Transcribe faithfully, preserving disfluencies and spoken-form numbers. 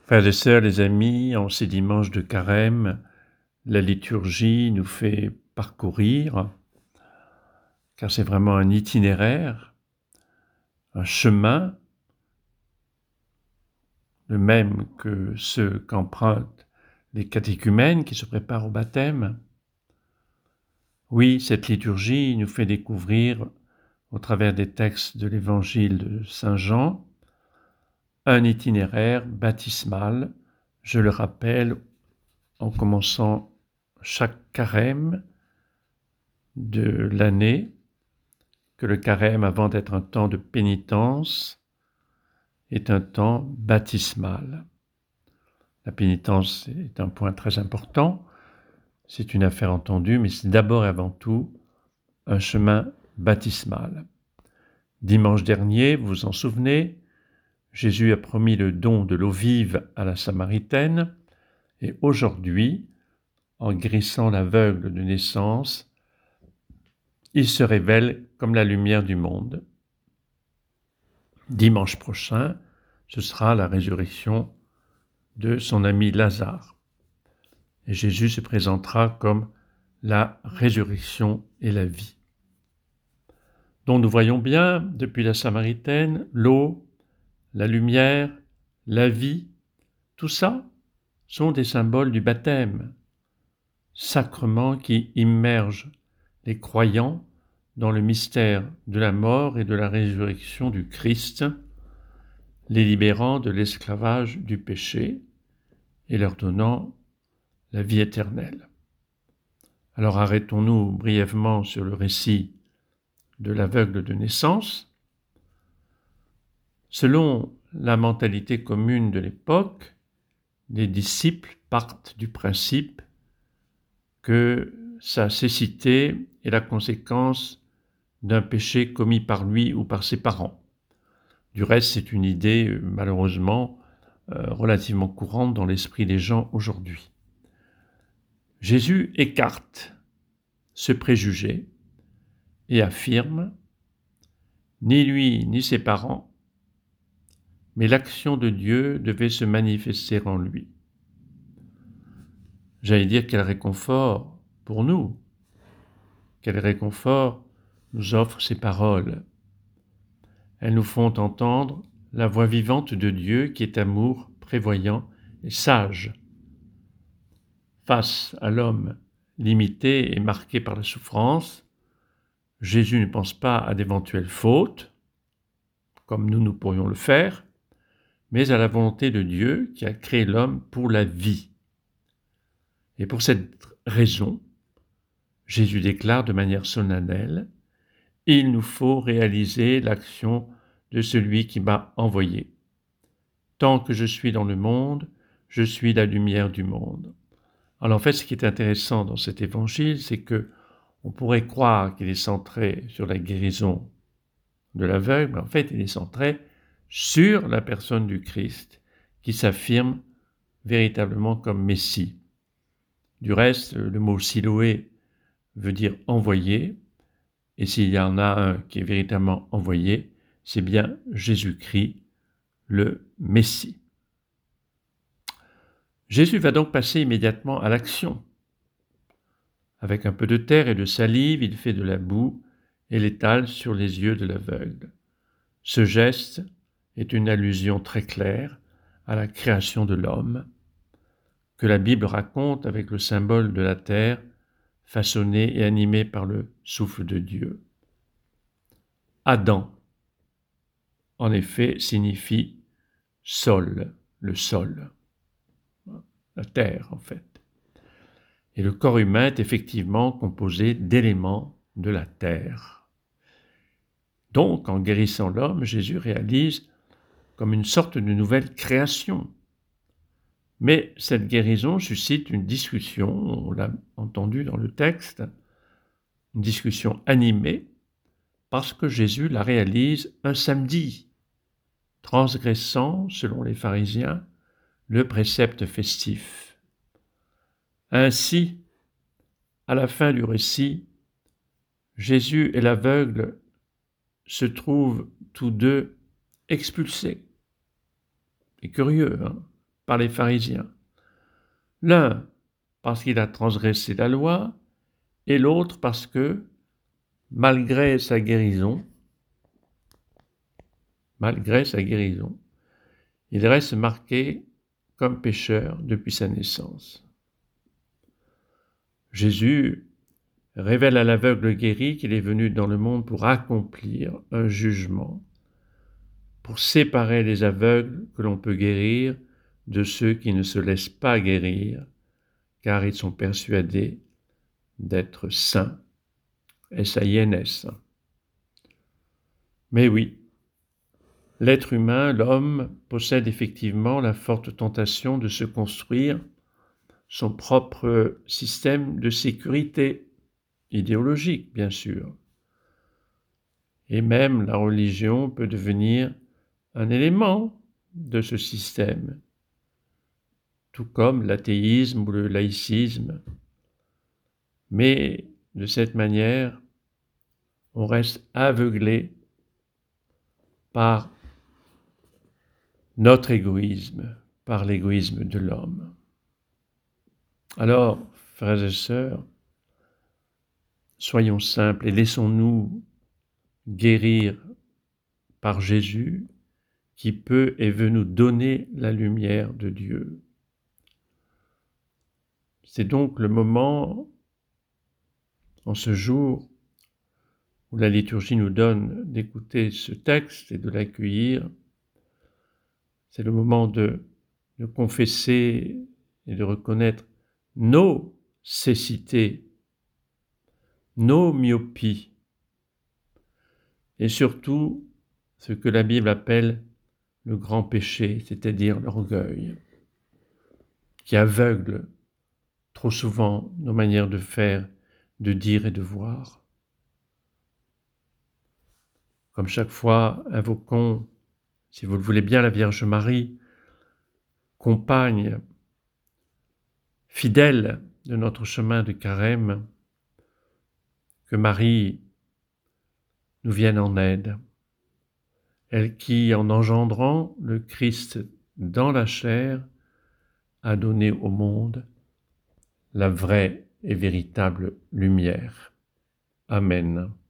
Frères et sœurs, les amis, en ces dimanches de carême, la liturgie nous fait parcourir, car c'est vraiment un itinéraire, un chemin, le même que ceux qu'empruntent les catéchumènes qui se préparent au baptême. Oui, cette liturgie nous fait découvrir, au travers des textes de l'évangile de Saint Jean, un itinéraire baptismal, je le rappelle, en commençant chaque carême de l'année, que le carême, avant d'être un temps de pénitence, est un temps baptismal. La pénitence est un point très important, c'est une affaire entendue, mais c'est d'abord et avant tout un chemin baptismal. Dimanche dernier, vous vous en souvenez, Jésus a promis le don de l'eau vive à la Samaritaine, et aujourd'hui, en guérissant l'aveugle de naissance, il se révèle comme la lumière du monde. Dimanche prochain, ce sera la résurrection de son ami Lazare. Et Jésus se présentera comme la résurrection et la vie. Donc nous voyons bien, depuis la Samaritaine, l'eau, la lumière, la vie, tout ça sont des symboles du baptême, sacrement qui immerge les croyants dans le mystère de la mort et de la résurrection du Christ, les libérant de l'esclavage du péché et leur donnant la vie éternelle. Alors arrêtons-nous brièvement sur le récit de l'aveugle de naissance. Selon la mentalité commune de l'époque, les disciples partent du principe que sa cécité est la conséquence d'un péché commis par lui ou par ses parents. Du reste, c'est une idée, malheureusement, euh, relativement courante dans l'esprit des gens aujourd'hui. Jésus écarte ce préjugé et affirme « Ni lui ni ses parents, mais l'action de Dieu devait se manifester en lui. » J'allais dire quel réconfort pour nous, quel réconfort nous offrent ces paroles. Elles nous font entendre la voix vivante de Dieu qui est amour, prévoyant et sage. Face à l'homme limité et marqué par la souffrance, Jésus ne pense pas à d'éventuelles fautes, comme nous, nous pourrions le faire, mais à la volonté de Dieu qui a créé l'homme pour la vie. Et pour cette raison, Jésus déclare de manière solennelle « Il nous faut réaliser l'action de celui qui m'a envoyé. Tant que je suis dans le monde, je suis la lumière du monde. » Alors en fait, ce qui est intéressant dans cet évangile, c'est que on pourrait croire qu'il est centré sur la guérison de l'aveugle, mais en fait, il est centré sur la personne du Christ qui s'affirme véritablement comme Messie. Du reste, le mot Siloé veut dire envoyé, et s'il y en a un qui est véritablement envoyé, c'est bien Jésus-Christ, le Messie. Jésus va donc passer immédiatement à l'action. Avec un peu de terre et de salive, il fait de la boue et l'étale sur les yeux de l'aveugle. Ce geste est une allusion très claire à la création de l'homme, que la Bible raconte avec le symbole de la terre, façonnée et animée par le souffle de Dieu. Adam, en effet, signifie sol, le sol, la terre en fait. Et le corps humain est effectivement composé d'éléments de la terre. Donc, en guérissant l'homme, Jésus réalise comme une sorte de nouvelle création. Mais cette guérison suscite une discussion, on l'a entendu dans le texte, une discussion animée, parce que Jésus la réalise un samedi, transgressant, selon les pharisiens, le précepte festif. Ainsi, à la fin du récit, Jésus et l'aveugle se trouvent tous deux expulsés. C'est curieux, hein ? par les pharisiens. L'un parce qu'il a transgressé la loi, et l'autre parce que, malgré sa guérison, malgré sa guérison, il reste marqué comme pécheur depuis sa naissance. Jésus révèle à l'aveugle guéri qu'il est venu dans le monde pour accomplir un jugement, pour séparer les aveugles que l'on peut guérir de ceux qui ne se laissent pas guérir, car ils sont persuadés d'être saints. S A I N S. Mais oui, l'être humain, l'homme, possède effectivement la forte tentation de se construire son propre système de sécurité idéologique, bien sûr. Et même la religion peut devenir un élément de ce système, tout comme l'athéisme ou le laïcisme. Mais de cette manière, on reste aveuglé par notre égoïsme, par l'égoïsme de l'homme. Alors, frères et sœurs, soyons simples et laissons-nous guérir par Jésus qui peut et veut nous donner la lumière de Dieu. C'est donc le moment, en ce jour, où la liturgie nous donne d'écouter ce texte et de l'accueillir. C'est le moment de, de confesser et de reconnaître nos cécités, nos myopies, et surtout ce que la Bible appelle le grand péché, c'est-à-dire l'orgueil, qui aveugle trop souvent nos manières de faire, de dire et de voir. Comme chaque fois, invoquons, si vous le voulez bien, la Vierge Marie, compagne fidèle de notre chemin de carême, que Marie nous vienne en aide. Elle qui, en engendrant le Christ dans la chair, a donné au monde la vraie et véritable lumière. Amen.